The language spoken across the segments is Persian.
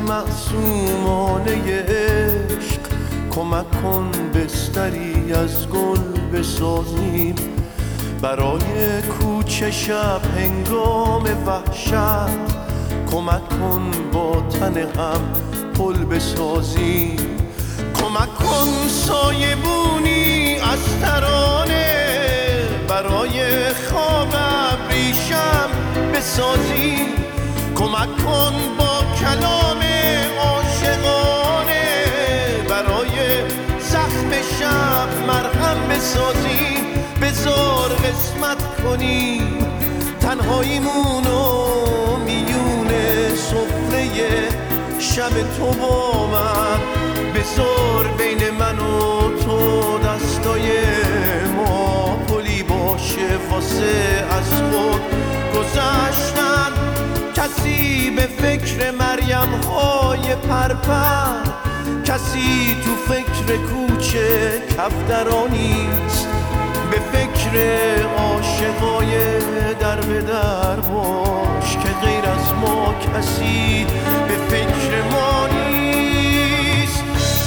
معصومانه عشق، کمک کن بستری از گل بسازیم برای کوچه شب هنگام وحشت. کمک کن با تن هم پل بسازیم، کمک کن سایبونی از ترانه برای خواب ابریشم بسازیم. کمک کن با کلام عاشقانه برای زخم شب مرهم بسازیم. بذار قسمت کنیم تنهاییمونو میون سفره شب تو با من. بذار بین من و تو دستای ما پلی باشه واسه از خود گذشتن. کسی به فکر مریم های پرپر، کسی تو فکر کوچه کفترانیست، به فکر عاشقای در به در باش که غیر از ما کسی به فکر ما نیست.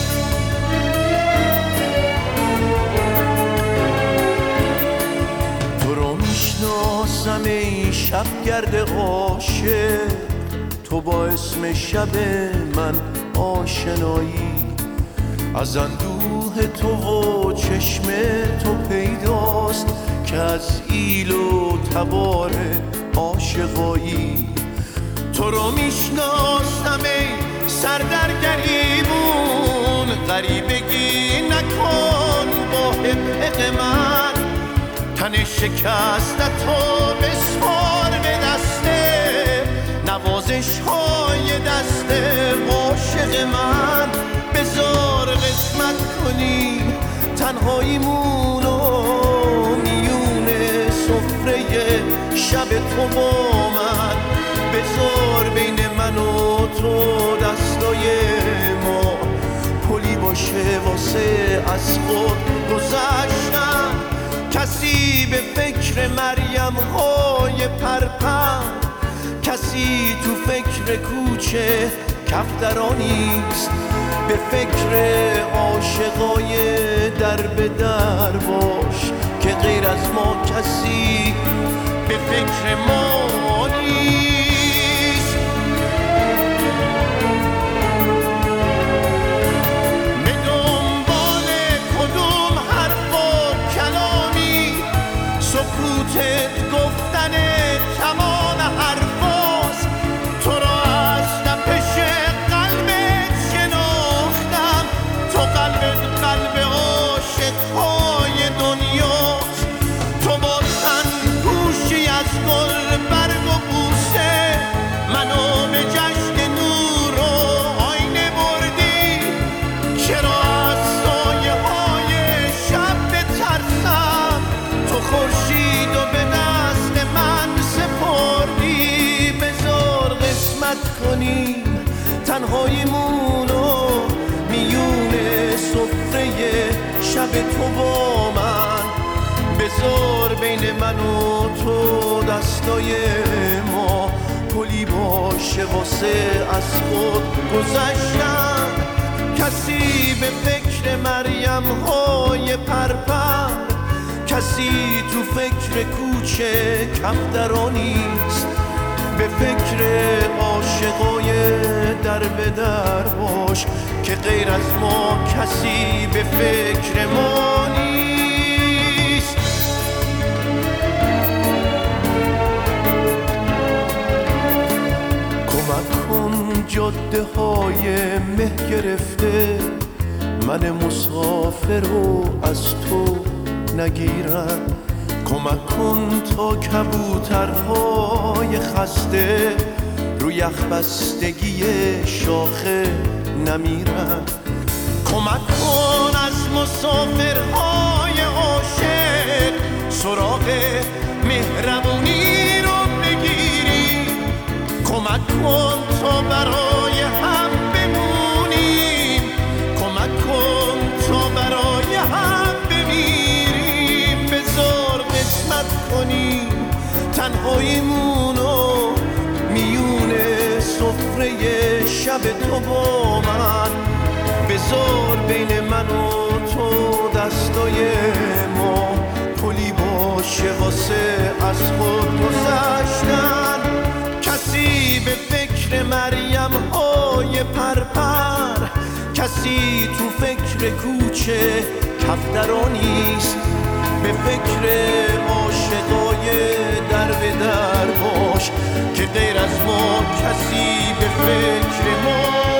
تو رو میشناسم ای شبگرد عاشق، تو با اسم شب من آشنایی. از اندوه تو و چشم تو پیداست که از ایل و تبار عاشقایی. تو رو میشناسم ای سردرگریبون، غریبگی نکن با حق من. تن شکستتو بسپار به دسته نوازش های دست عاشق من. بذار قسمت کنیم تنهاییمونو میون سفره شب تو با من. بذار بین من و تو دستای ما پلی باشه واسه از خود گذشتن. کسی به فکر مریم های پرپر، کسی تو فکر کوچه کفترانیست، به فکر عاشقای در به در باش که غیر از ما کسی به فکر ما نیست. به دنبال کدوم حرف و کلامی، سکوتت گفتن تمام حرفاست. تو را از تپش قلبت شناختم، تو قلبت قلب عاشقهای دنیاست. تو با تن گوشی از گل برگ و بوسه منو به جشن نور و آینه بردی. چرا از سایه های شب بترسم، تو خورشید و به دست من سپردی. بذار قسمت کنیم تنهاییمونو میون سفره شب تو با من. بذار بین من و تو دستای ما پلی باشه واسه از خود گذشتن. کسی به فکر مریم های پرپر، کسی تو فکر کوچه کفترانیست، به فکر عاشقای در به در باش که غیر از ما کسی به فکر ما نیست. کمک کن جاده های مه گرفته من مسافر رو از تو نگیرم. کمک کن تا کبوترهای خسته روی یخ بستگی شاخه نمیرن. کمک کن از مسافرهای عاشق سراغ مهربونی رو بگیری. کمک کن تا برای هم بمونیم، کمک کن تا برای هم بمیریم. بذار قسمت کنیم تنهاییمونو میون سفره شب شب تو با من، بذار بین من و تو دستای ما پلی باشه واسه از خود گذشتن. کسی به فکر مریم های پرپر، کسی تو فکر کوچه کفترا نیست، به فکر عاشقای در به در باش که غیر از ما کسی به فکر ما